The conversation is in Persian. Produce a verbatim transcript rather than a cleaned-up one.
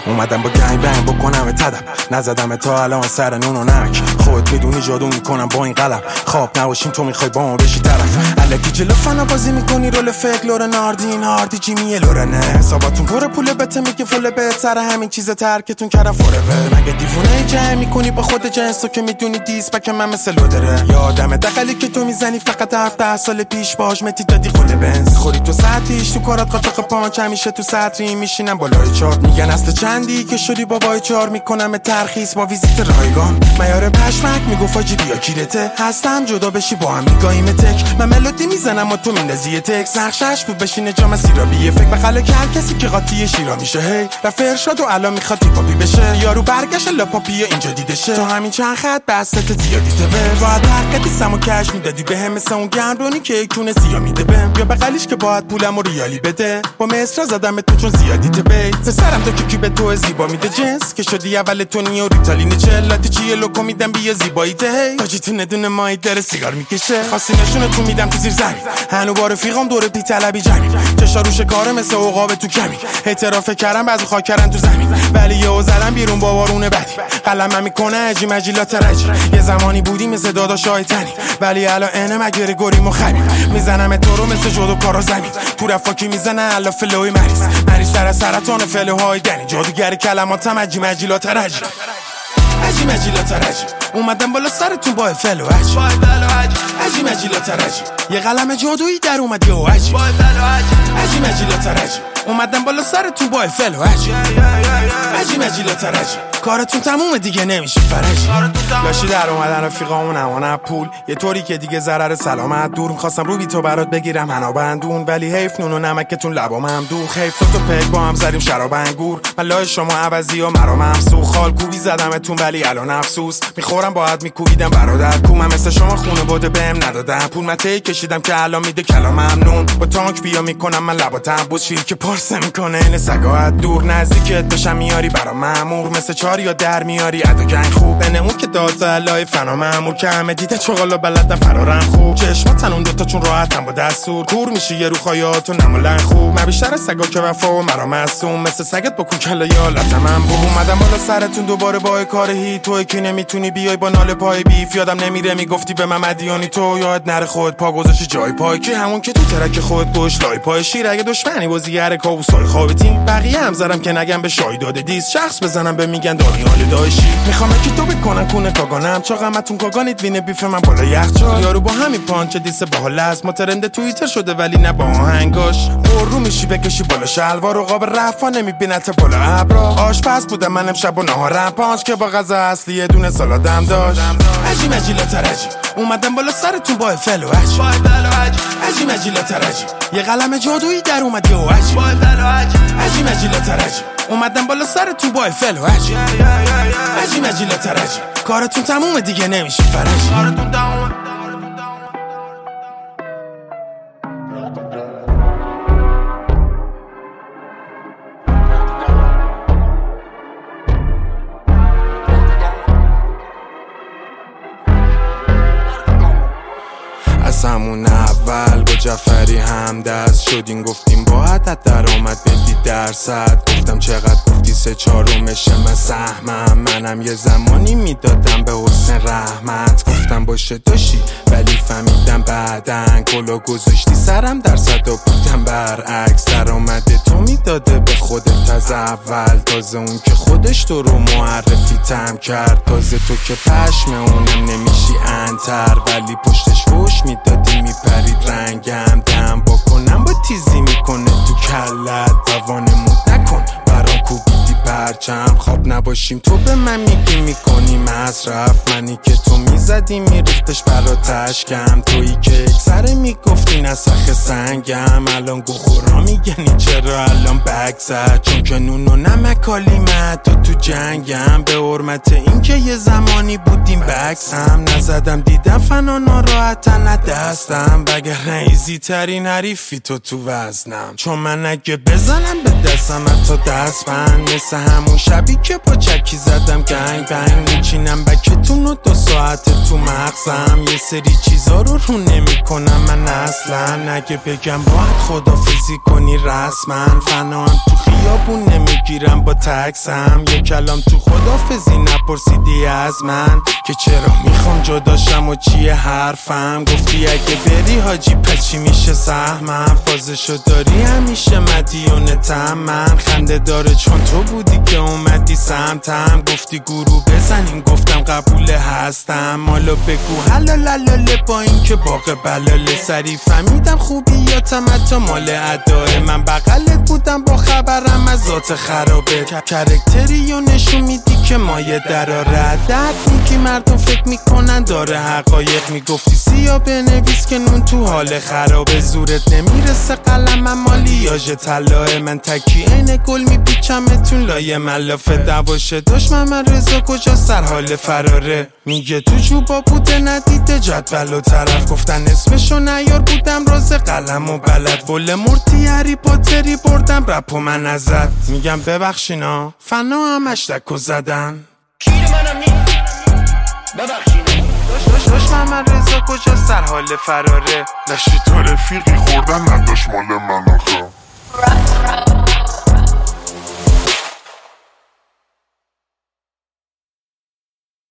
اومدم با گنگ بنگ بکنم تدب، نزدم تا الان سر نون و نمک. خود میدونی جادو میکنم با این قلم، خواب نباشیم تو میخوای با ما بشی طرف. الکی جلو فنا بازی میکنی رول فکر، لور ناردین هاردی جیمی لورنه. حساباتون پر پول بته میگه فول بهتره، همین چیز ترکتون کردم فورور. مگه دیوونه جمع میکنی با خود جنس تو که میدونی دیس بک من مثل لودره. یادم دقلی که تو میزنی فقط هفته سال پیش باهاش متی دادی خود بنز. خوری تو ساعتیش تو کارات قاطق پانچ، همیشه تو سطری میشینم بالای چارت. میگن اصل چندی که شدی بابای چار، میکنم ترخیص با ویزیت رایگان. میاره پشمک میگفت آجی بیا کیرته، هستم جدا بشی با هم میگاییم تک. من ملودی میزنم و تو میندازی تک، نقشش بود بشینه جام سیرابیه. فکر بخله که هر کسی که قاطی شیرا میشه هی رفت ارشاد و الان میخواد هیپاپی بشه. یارو برگشت لاپاپی اینجا دیده شه، تو همین چند خط بسط زیادی تور. باید حق دیسمو کش میدادی بهم، مثل اون گندونی که یکونه سیا میده بهم. یا بغلیش که باید پولمو ریالی بده، با مصر زدم تو چون زیادی تبی. سرم تو کی به تو زیبا میده جنس، که شدی اول تونی و ریتالین چلاتی چیه لوکو میدم بیا زیبایی ته. تاجی تو ندونه مای داره سیگار میکشه، خاصی نشونه تو میدم تو زیر زمین. هنو با رفیقام دور پی طلبی جنگی، چشا روش کاره مثل عقاب تو کمی. اعتراف کردم بعضی خاکرن تو زمین، ولی یهو زدم بیرون با بارون بدی. قلمم میکنه اجی مجیلات رج. یه زمانی بودی مثل داداشای تنی، ولی الان انه مگری گوری مخبی. میزنم تو رو مثل جودو کارا زمین، تو رفاکی میزنه الا فلوی مریض. مریض سر سرطان فلوهای دنی، جادوگر کلماتم اجی مجیلات رج. اجی مجیلات رج اومدم بالا سرتون با فلو اج. اجی مجیلات رج یه قلم جادویی در اومد یو اج. اجی مجیلات رج اومدم بالا سرتون با فلو اج. اجی مجیلات رج کارتون تمومه دیگه نمیشه فرج. لاشی در اومدن رفیقامون امانه پول، یه طوری که دیگه ضرر سلامت دور. می‌خواستم رو بی تو برات بگیرم حنا بندون، ولی حیف نون و نمکتون لبام هم دوخ. حیف تو تو پک با هم زدیم شراب انگور، من لای شما عوضی و مرا ممسوخ. خال کوبی زدمتون ولی الان افسوس میخورم، باید میکوبیدم برادر کو. من مثل شما خونه بوده بهم ندادم پول، من تی کشیدم که الان میده کلام ممنون. با تانک بیا میکنم من لباتم بوس، شیر که پارسه میکنه این سگاهت دور. نزدیکت بشم میاری برا مامور، مثل چار یا در میاری ادا گنگ خوب. بنه اون که داد لای فنا مامور، که همه دیده چغالا بلدن فرارم خوب. چشماتن اون دوتا چون راحتم با دستور، کور میشی یه رو خایاتو نمالن خوب. من بیشتر سگا که وفا و مرا معصوم، مثل سگت با کوکلا یا لطمم بو. اومدم بالا سرتون دوباره با کار هی، تو که نمیتونی بیای با نال پای بیف. یادم نمیره میگفتی به من مدیانی تو، یاد نره خود پا گذاشتی جای پای، که همون که تو ترک خود گوش لای پای شیر. اگه دشمنی بازیگر کابوسای خوابتین، بقیه هم زدم که نگم به شای داده دیس. شخص بزنم به میگن دامیال داشی، میخوام که تو بکنن کونه کاگانم. چا غمتون کاگانید وینه بیف من بالا یخچال. یارو با همین پانچ دیس باحال است، ما ترند توییتر شده ولی نه با آهنگاش. برو میشی بکشی بالا شلوار، و قاب رفا نمیبینت بالا ابرا. آشپز بودم من امشب و نهارم پانچ، که با غذا اصلی یه دونه سالادم داشت. اجی مجیلات رج اومدم بالا سرتون با فلو اج. اجی مجیلات رج یه قلم جادویی در اومد یو اج. اجی مجیلات رج اومدم بالا سرتون با فلو اج. اجی مجیلات رج کارتون تمومه دیگه نمیشه فرج. کارتون تمومه. از همون اول با جعفری همدست شدیم، گفتیم با عدد در آمد بدی درصد. گفتم چقدر گفتی سه چهارمشه من سهمم، منم یه زمانی میدادم به حسن رحمت. گفتم باشه داشتی ولی فهمیدم بعدن کلا گذاشتی سرم درصد و بودم برعکس. در آمده تو میداده به خودت از اول، تازه اون که خودش تو رو معرفی تم کرد. تازه تو که پشم اونم نمیشی انتر، ولی پشتش فوش میدادی میپرید رنگم. دم با کنم با تیزی میکنه تو کلت، دوانمون نکن برام کوبیدی پرچم. خواب نباشیم تو به من میگی میکنی مصرف، منی که تو میزدی میریختش برا تشکم. تویی که اکسره میگفتی نسخ سنگم، الان گو خورا میگنی چرا الان بگ زد. چون که نون و نمکالی مد تو تو جنگم، به حرمت این که یه زمانی بودیم بکسم. نزدم دیدم فنا ناراحتن دستم، بگه ریزی ترین حریفی تو تو وزنم. چون من اگه بزنم به دستم تا دست بند، مثل مثل همون شبی که با چکی زدم گنگ بنگ میچینم بکتون و دو ساعت تو مغزم یه سری چیزا رو رو نمی کنم من اصلا اگه بگم باید خدافزی کنی رسما فنان تو خیابون نمیگیرم با تکسم یه کلام تو خدافزی نپرسیدی از من که چرا میخوام جداشم و چیه حرفم گفتی اگه بری حاجی پچی میشه سهمم فازشو داری همیشه مدیونتم من خنده داره چون تو بودی که اومدی سمتم گفتی گروه بزنیم گفتم قبول هستم مالا بگو حلال حلاله با این که باقی بلاله سری فهمیدم خوبیاتم حتی مال ادای من بغلت بودم با خبرم از ذات خرابه کرکتری و نشون میدی که مایه دراره درد میگی مردم فکر میکنن داره حقایق میگفتی سیاه بنویس که نون تو حال خرابه زورت نمیرسه قلمم مالیاژ طلاه من تکی عین گل میپیچمتون لایه ملافه دواشه دشمن من رضا کجا سر حال فراره میگه تو جوبا بوده ندیده جدول و طرف گفتن اسمشو نیار بودم راز قلم و بلد ول مرتی هری پاتری بردم رپ و من ازت میگم ببخشینا فنا همش دکو زدن کیر منم نی ببخشینا دشمن من رضا کجا سر حال فراره نشی تا رفیقی خوردن نداشت مال من